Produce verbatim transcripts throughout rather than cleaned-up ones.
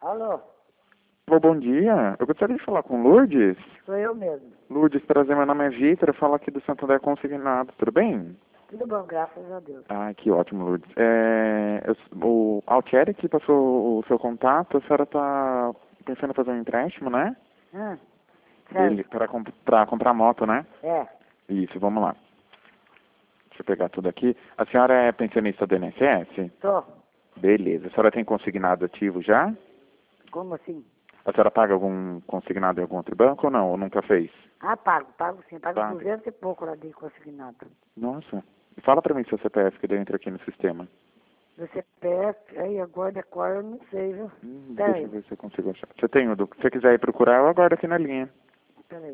Alô, Alô, bom dia. Eu gostaria de falar com Lourdes. sou eu mesmo. Lourdes, prazer, meu nome é Vitor, eu falo aqui do Santander Consignado, tudo bem? Tudo bom, graças a Deus. Ah, que ótimo, Lourdes. É, eu, o Altieri que passou o seu contato, a senhora está pensando em fazer um empréstimo, né? Hum, Dele, certo. para comp pra comprar moto, né? É, Isso, vamos lá. Deixa eu pegar tudo aqui. A senhora é pensionista do I N S S? tô. Beleza. A senhora tem consignado ativo já? Como assim? A senhora paga algum consignado em algum outro banco ou não? Ou nunca fez? Ah, pago, pago sim. Pago Paga. duzentos e pouco lá de consignado. Nossa. Fala pra mim seu C P F que daí eu entro aqui no sistema. Do C P F, aí agora da cor eu não sei, viu? Hum, deixa Peraí, eu ver se eu consigo achar. Você tem o do... Se você quiser ir procurar, eu aguardo aqui na linha. peraí.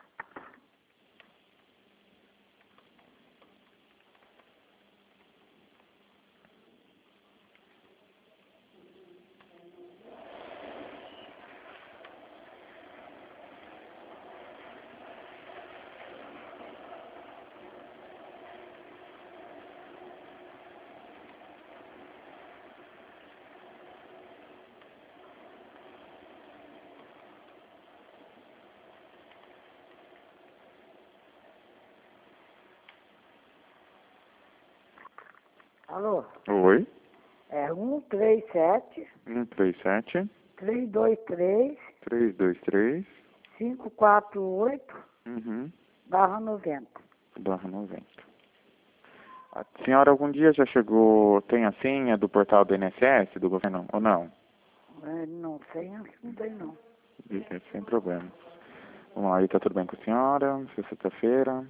Alô, Oi. é um três sete, um três sete, três dois três, três dois três, cinco quatro oito, uhum, barra noventa. barra noventa. A senhora algum dia já chegou... Tem a senha do portal do I N S S, do governo, ou não? É, não sei, acho que não tem não. Beleza, sem problema. Vamos lá, aí tá tudo bem com a senhora? Hoje é sexta-feira.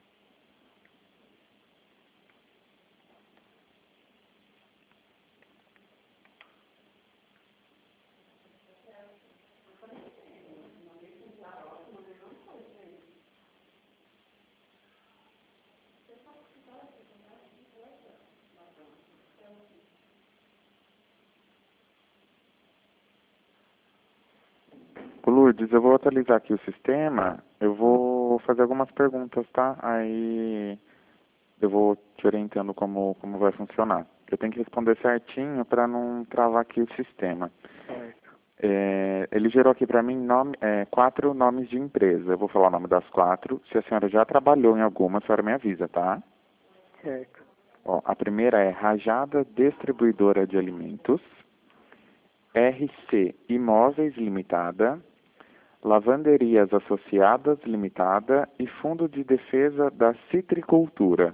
Ô, Lourdes, eu vou atualizar aqui o sistema. Eu vou fazer algumas perguntas, tá? Aí eu vou te orientando como, como vai funcionar. Eu tenho que responder certinho para não travar aqui o sistema. Certo, É, ele gerou aqui para mim nome, é, quatro nomes de empresa. Eu vou falar o nome das quatro. Se a senhora já trabalhou em alguma, a senhora me avisa, tá? certo. Ó, a primeira é Rajada Distribuidora de Alimentos, R C Imóveis Limitada, Lavanderias Associadas Limitada e Fundo de Defesa da Citricultura.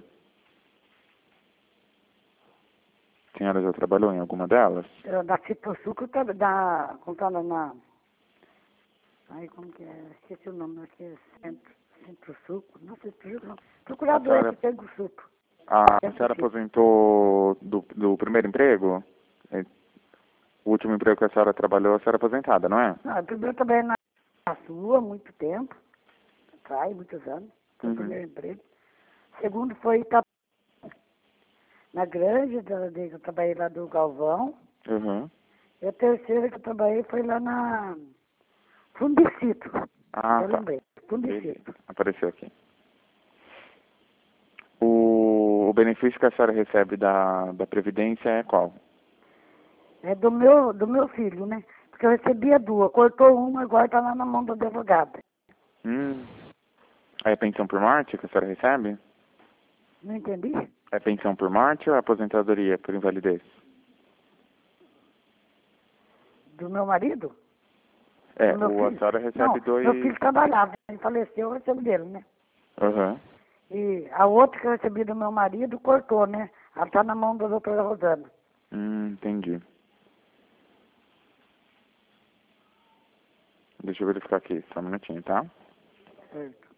A senhora já trabalhou em alguma delas? Eu, da Citrosuco, tá, da, contando na... Ai, como que é? Esqueci o nome aqui, Centro, Centro Suco. Não, Centro Suco não. A Procurador senhora, esse Centro Suco. a, a Centro senhora Suco. aposentou do, do primeiro emprego? É, O último emprego que a senhora trabalhou, a senhora é aposentada, não é? Não, primeiro eu trabalhei na rua há muito tempo, atrás, muitos anos. Foi o Uhum. primeiro emprego. Segundo foi Ita- na granja, da- de- que eu trabalhei lá do Galvão. Uhum. E a terceira que eu trabalhei foi lá na Fundicito. Ah, Eu tá. lembrei, Beleza. Fundicito. Apareceu aqui. O, o benefício que a senhora recebe da, da Previdência é qual? É do meu, do meu filho, né? Porque eu recebia duas, cortou uma, agora tá lá na mão do advogado. Hum. É pensão por morte que a senhora recebe? Não entendi? É pensão por morte ou é aposentadoria por invalidez? Do meu marido? É, Do meu o, a filho? senhora Não, recebe meu dois... filho trabalhava, ele faleceu, eu recebo dele, né? Aham. E a outra que eu recebi do meu marido cortou, né? Ela tá na mão da doutora Rosana. Hum, entendi. Deixa eu verificar aqui, só um minutinho, tá? Certo.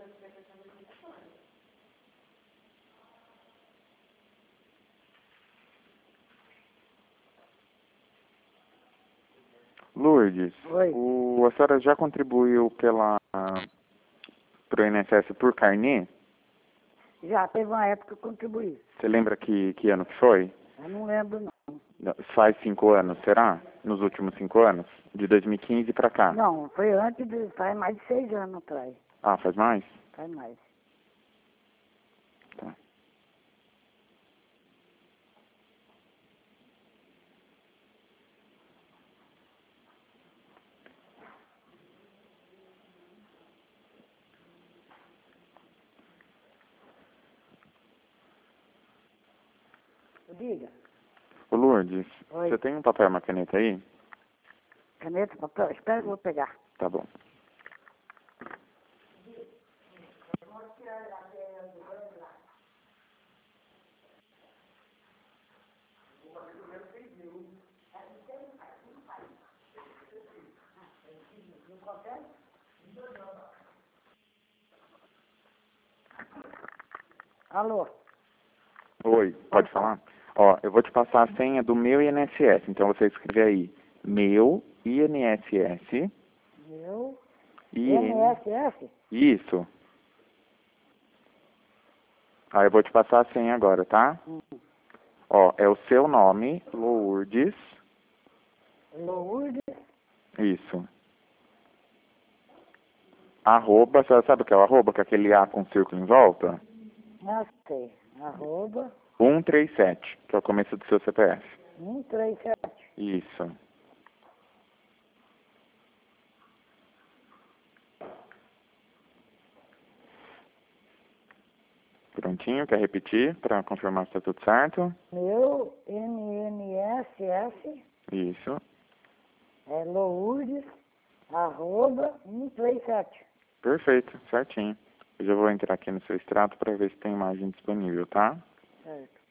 Lourdes, Oi. o, a senhora já contribuiu pela pro I N S S por carnê? Já teve uma época que eu contribuí. Você lembra que, que ano que foi? Eu não lembro, não. Não, faz cinco anos, será? Nos últimos cinco anos? De dois mil e quinze pra cá? Não, foi antes de... Faz mais de seis anos atrás. Ah, faz mais? Faz mais. Tá. Diga. Ô Lourdes, Oi. você tem um papel e uma caneta aí? Caneta, papel? Espera que eu vou pegar. Tá bom. Alô? Oi, pode falar? Ó, eu vou te passar a senha do meu I N S S. Então você escreve aí, meu I N S S. Meu... I M N... S S? Isso. Aí eu vou te passar a senha agora, tá? Hum. Ó, é o seu nome, Lourdes. Lourdes? Isso. Arroba, você sabe o que é o arroba? Que é aquele A com círculo em volta? Não sei. Arroba... cento e trinta e sete, que é o começo do seu C P F. um três sete. Isso. Prontinho, quer repetir para confirmar se está tudo certo? Meu M M S S Isso. é Lourdes, arroba um três sete. Perfeito, certinho. Eu já vou entrar aqui no seu extrato para ver se tem imagem disponível, tá? Certo.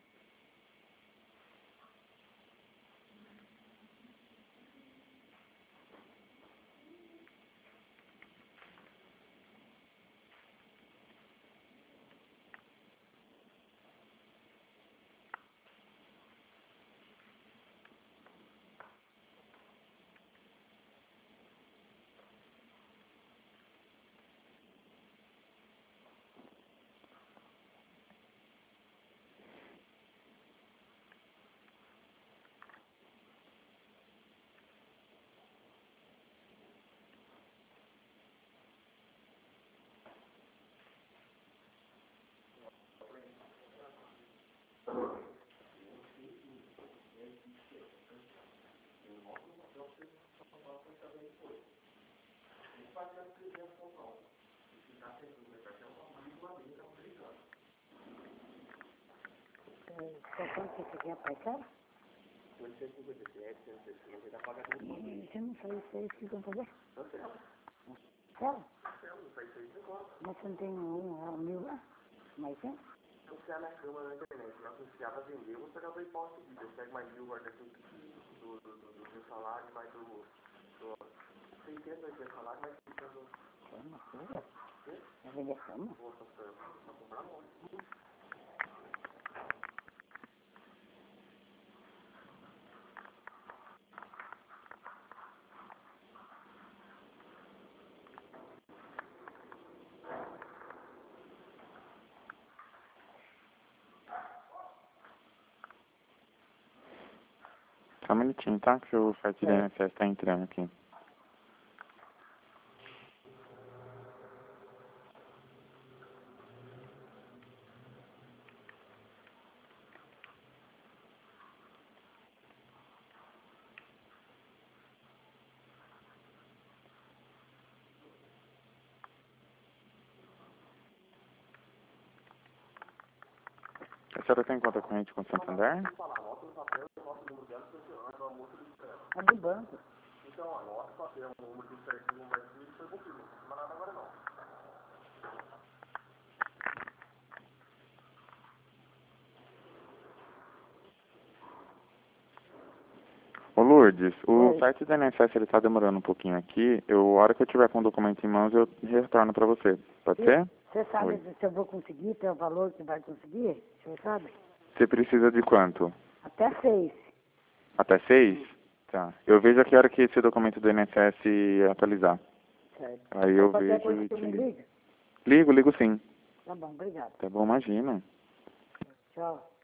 Qual foi que você quer aplicar? Você não sabe se é isso que vão fazer? Sério? Mas você não tem um, é um mil lá? Mas tem? Tem uma coisa? Vai vender cama? Só um minutinho, tá? Que o site do I N S S tá entrando aqui. A senhora tem conta corrente com o Santander? É do banco. Ô Lourdes, o Oi. site do I N S S ele tá demorando um pouquinho aqui. Eu, a hora que eu tiver com o documento em mãos, eu retorno para você. Pode E- ser? Você sabe Oi. se eu vou conseguir, tem o valor que vai conseguir? O senhor sabe? Você precisa de quanto? Até seis. Até seis? Tá. Eu vejo a que hora que esse documento do I N S S atualizar. Certo. Aí eu Qualquer vejo coisa e que eu te me ligo. liga? Ligo, ligo sim. Tá bom, obrigado. Tá bom, imagina. Tchau.